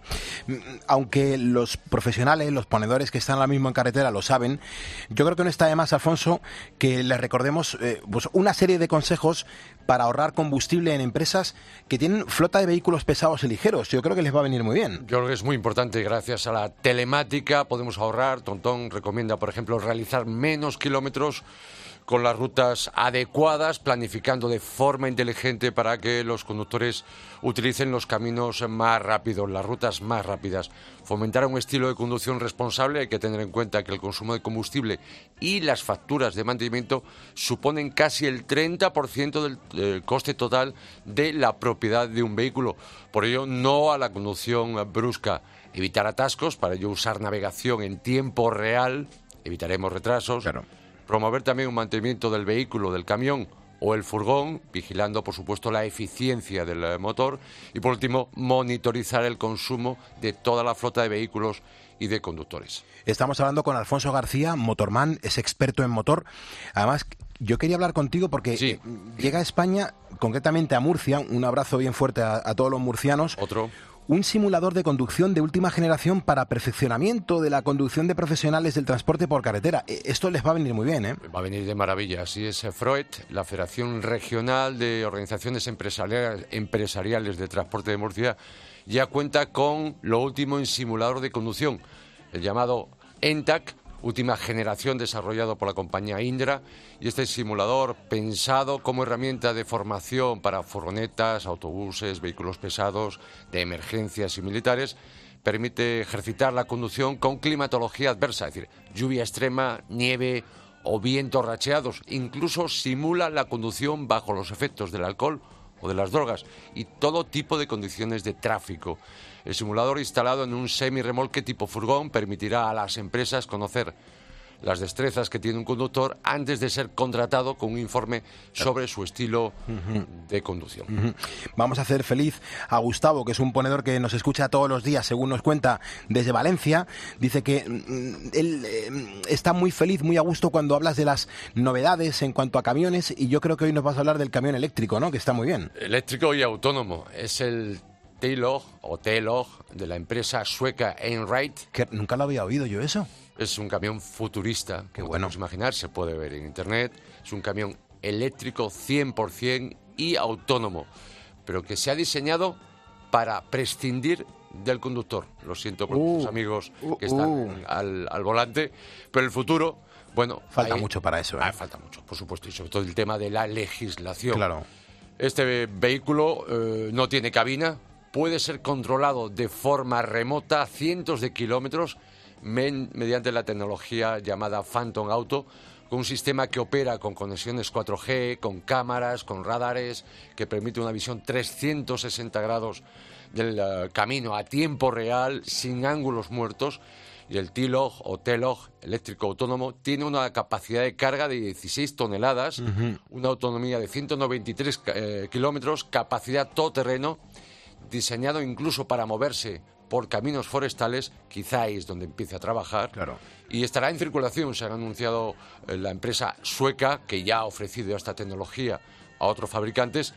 Aunque los profesionales, los ponedores que están ahora mismo en carretera lo saben, yo creo que no está de más, Alfonso, que les recordemos eh, pues una serie de consejos para ahorrar combustible en empresas que tienen flota de vehículos pesados y ligeros. Yo creo que les va a venir muy bien. Yo creo que es muy importante. Gracias a la telemática podemos ahorrar. Tontón recomienda, por ejemplo, realizar menos kilómetros con las rutas adecuadas, planificando de forma inteligente para que los conductores utilicen los caminos más rápidos, las rutas más rápidas. Fomentar un estilo de conducción responsable. Hay que tener en cuenta que el consumo de combustible y las facturas de mantenimiento suponen casi el treinta por ciento del eh, coste total de la propiedad de un vehículo. Por ello, no a la conducción brusca. Evitar atascos, para ello usar navegación en tiempo real, evitaremos retrasos. Claro. Promover también un mantenimiento del vehículo, del camión o el furgón, vigilando, por supuesto, la eficiencia del motor. Y, por último, monitorizar el consumo de toda la flota de vehículos y de conductores. Estamos hablando con Alfonso García, motorman, es experto en motor. Además, yo quería hablar contigo porque sí. llega a España, concretamente a Murcia, un abrazo bien fuerte a, a todos los murcianos. Otro. Un simulador de conducción de última generación para perfeccionamiento de la conducción de profesionales del transporte por carretera. Esto les va a venir muy bien, ¿eh? Va a venir de maravilla. Así es, Freud, la Federación Regional de Organizaciones Empresariales, Empresariales de Transporte de Murcia, ya cuenta con lo último en simulador de conducción, el llamado N T A C, última generación, desarrollado por la compañía Indra, y este simulador, pensado como herramienta de formación para furgonetas, autobuses, vehículos pesados, de emergencias y militares, permite ejercitar la conducción con climatología adversa, es decir, lluvia extrema, nieve o vientos racheados. Incluso simula la conducción bajo los efectos del alcohol o de las drogas y todo tipo de condiciones de tráfico. El simulador, instalado en un semirremolque tipo furgón, permitirá a las empresas conocer las destrezas que tiene un conductor antes de ser contratado con un informe sobre su estilo uh-huh. de conducción. Uh-huh. Vamos a hacer feliz a Gustavo, que es un ponedor que nos escucha todos los días, según nos cuenta, desde Valencia. Dice que mm, él eh, está muy feliz, muy a gusto cuando hablas de las novedades en cuanto a camiones, y yo creo que hoy nos vas a hablar del camión eléctrico, ¿no? Que está muy bien. Eléctrico y autónomo. Es el T-Log o T-Log de la empresa sueca Einride. Que nunca lo había oído yo eso. Es un camión futurista, Qué como bueno. podemos imaginar, se puede ver en internet. Es un camión eléctrico cien por ciento y autónomo, pero que se ha diseñado para prescindir del conductor. Lo siento por uh, los amigos uh, que están uh. al, al volante, pero el futuro, bueno... Falta hay, mucho para eso, ¿eh? ah, falta mucho, por supuesto, y sobre todo el tema de la legislación. Claro. Este vehículo eh, no tiene cabina, puede ser controlado de forma remota a cientos de kilómetros men, mediante la tecnología llamada Phantom Auto, con un sistema que opera con conexiones cuatro G, con cámaras, con radares, que permite una visión trescientos sesenta grados del uh, camino a tiempo real, sin ángulos muertos. Y el T-Log o T-Log eléctrico autónomo tiene una capacidad de carga de dieciséis toneladas, uh-huh. una autonomía de ciento noventa y tres eh, kilómetros, capacidad todoterreno, diseñado incluso para moverse por caminos forestales. Quizá es donde empiece a trabajar. Claro. Y estará en circulación. Se ha anunciado eh, la empresa sueca, que ya ha ofrecido esta tecnología a otros fabricantes,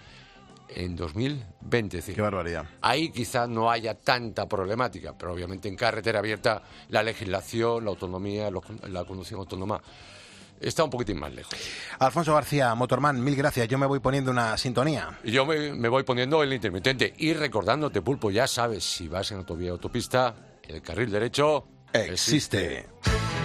en dos mil veinte. Qué barbaridad. Ahí quizá no haya tanta problemática, pero obviamente en carretera abierta la legislación, la autonomía, lo, la conducción autónoma está un poquitín más lejos. Alfonso García, motorman, mil gracias. Yo me voy poniendo una sintonía. Y yo me, me voy poniendo el intermitente. Y recordándote, Pulpo, ya sabes, si vas en autovía o autopista, el carril derecho existe. existe.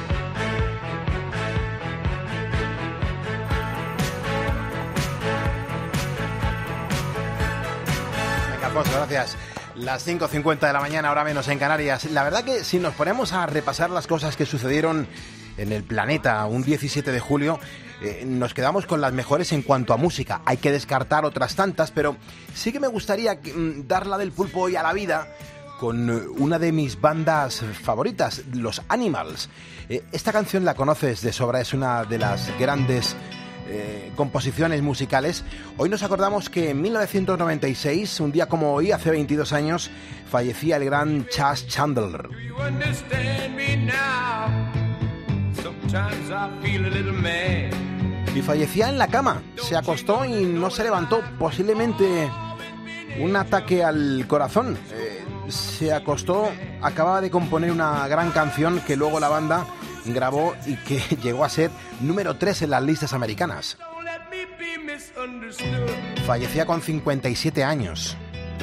Venga, Alfonso, gracias. Las cinco cincuenta de la mañana, ahora menos en Canarias. La verdad que si nos ponemos a repasar las cosas que sucedieron en el planeta un diecisiete de julio, eh, nos quedamos con las mejores en cuanto a música. Hay que descartar otras tantas, pero sí que me gustaría mm, dar la del Pulpo hoy a la vida con una de mis bandas favoritas, los Animals. Eh, esta canción la conoces de sobra, es una de las grandes eh, composiciones musicales. Hoy nos acordamos que en mil novecientos noventa y seis, un día como hoy, hace veintidós años, fallecía el gran Chas Chandler. sometimes I feel a little mad. Y fallecía en la cama, se acostó y no se levantó, posiblemente un ataque al corazón. Eh, se acostó, acababa de componer una gran canción que luego la banda grabó y que llegó a ser número tres en las listas americanas. Fallecía con cincuenta y siete años.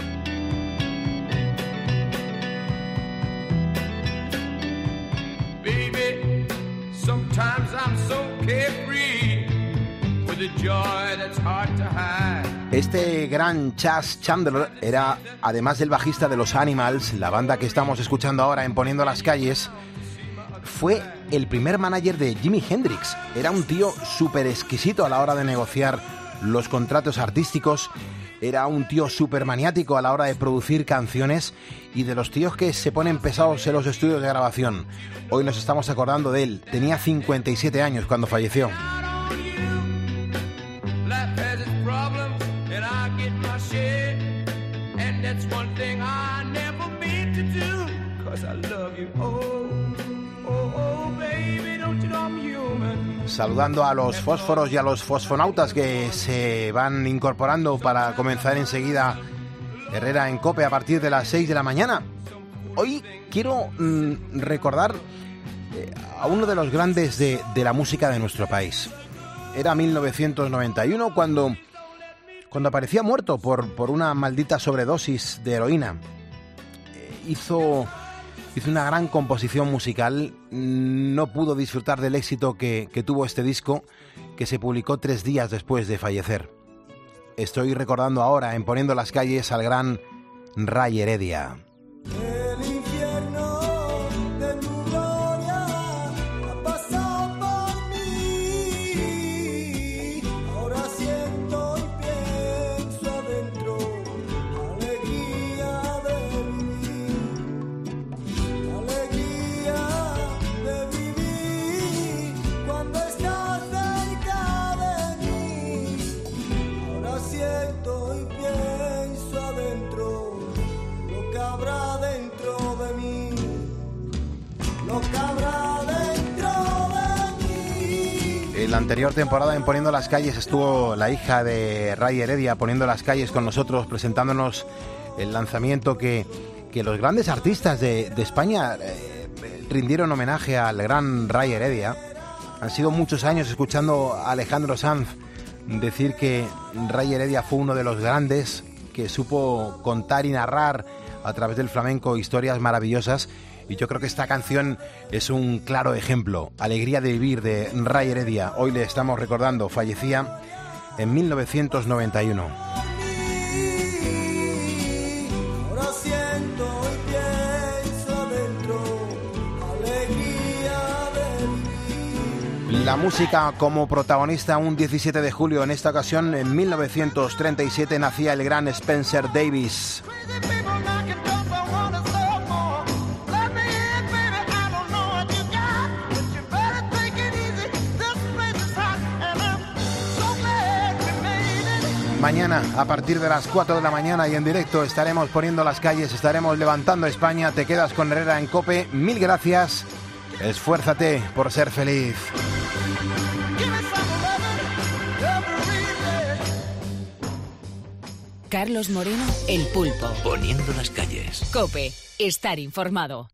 Baby, sometimes I'm so carefree with a joy that's hard to hide. Este gran Chas Chandler era, además del bajista de los Animals, la banda que estamos escuchando ahora en Poniendo las Calles, fue el primer manager de Jimi Hendrix. Era un tío súper exquisito a la hora de negociar los contratos artísticos. Era un tío súper maniático a la hora de producir canciones y de los tíos que se ponen pesados en los estudios de grabación. Hoy nos estamos acordando de él. Tenía cincuenta y siete años cuando falleció. Saludando a los fósforos y a los fosfonautas que se van incorporando para comenzar enseguida Herrera en COPE a partir de las seis de la mañana. Hoy quiero mmm, recordar eh, a uno de los grandes de, de la música de nuestro país. Era mil novecientos noventa y uno cuando, cuando aparecía muerto por, por una maldita sobredosis de heroína. Eh, hizo... Hizo una gran composición musical, no pudo disfrutar del éxito que, que tuvo este disco, que se publicó tres días después de fallecer. Estoy recordando ahora, en Poniendo las Calles, al gran Ray Heredia. En la anterior temporada en Poniendo las Calles estuvo la hija de Ray Heredia poniendo las calles con nosotros, presentándonos el lanzamiento que, que los grandes artistas de, de España eh, rindieron homenaje al gran Ray Heredia. Han sido muchos años escuchando a Alejandro Sanz decir que Ray Heredia fue uno de los grandes que supo contar y narrar a través del flamenco historias maravillosas. Y yo creo que esta canción es un claro ejemplo. Alegría de vivir, de Ray Heredia. Hoy le estamos recordando, fallecía en mil novecientos noventa y uno. La música como protagonista un diecisiete de julio. En esta ocasión, en mil novecientos treinta y siete, nacía el gran Spencer Davis. Mañana, a partir de las cuatro de la mañana y en directo, estaremos poniendo las calles, estaremos levantando España. Te quedas con Herrera en COPE. Mil gracias. Esfuérzate por ser feliz. Carlos Moreno, El Pulpo. Poniendo las calles. COPE. Estar informado.